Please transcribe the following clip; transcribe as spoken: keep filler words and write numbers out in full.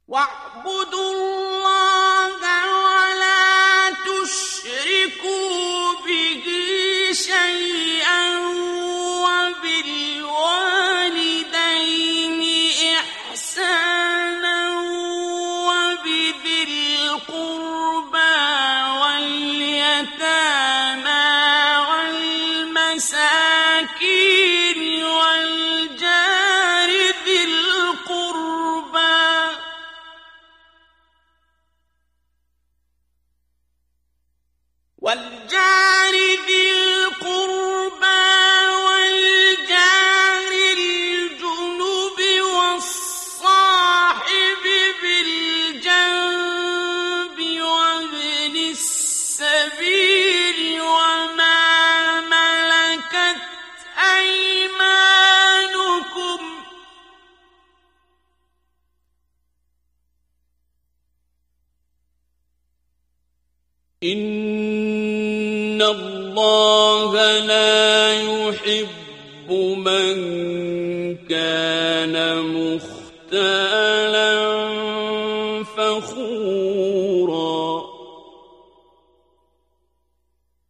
واعبدوا الله ولا تشركوا به شيئا وبالوالدين إحسانا وبذي القربى واليتامى والمساكين والجار ذي القربى والجار ذي القربى والجار الجنب والصاحب بالجنب وابن السبيل وما ملكت أيمانكم إن الله لا يحب من كان مختالا فخورا